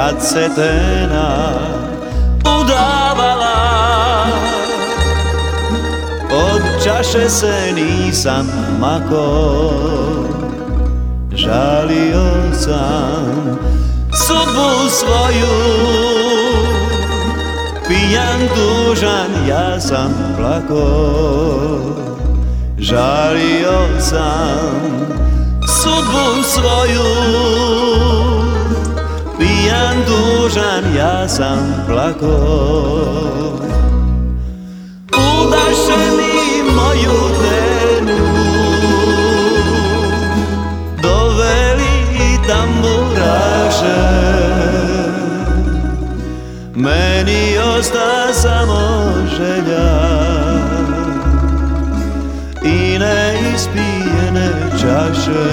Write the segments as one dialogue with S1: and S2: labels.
S1: kad se tena udavala, od čaše se nisam mako, žalio sam sudbu svoju, pijan tužan ja sam plako, žalio sam sudbu svoju, pijan tužan ja sam plako. Udaše mi moju ženu, doveli tamburaše, meni osta samo želja i neispijene čaše.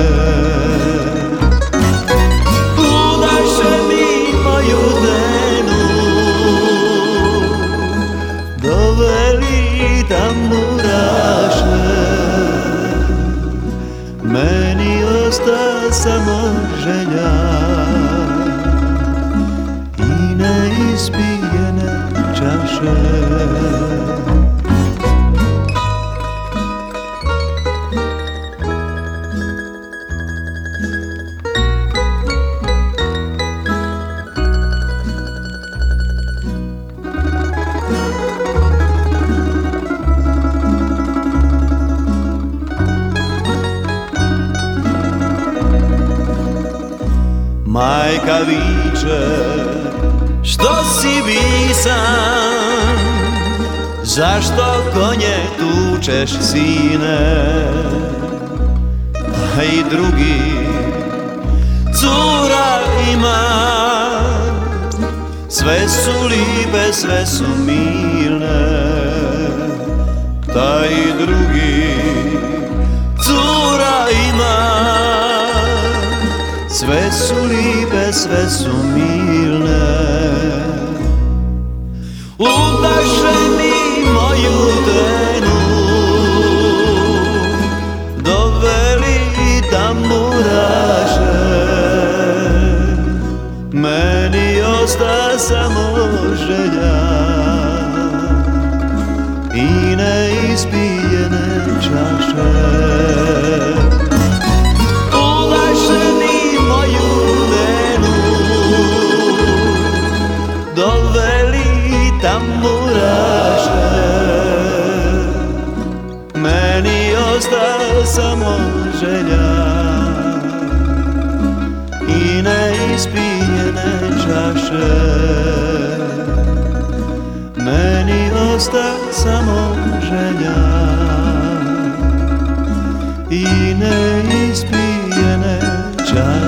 S1: Udaše mi moju ženu, doveli tamburaše, meni osta samo želja i neispijene čaše. Majka viče, što si bisan, zašto konje tučeš sine, a i drugi cura ima, sve su lipe, sve su milne, taj drugi cura ima, sve su lipe, sve su milne. Udaše mi moju ženu, doveli tamburaše, meni osta samo želja i neispijene čaše. Doveli tamburaše, meni osta samo želja i neispijene čaše, meni osta samo želja i neispijene čaše.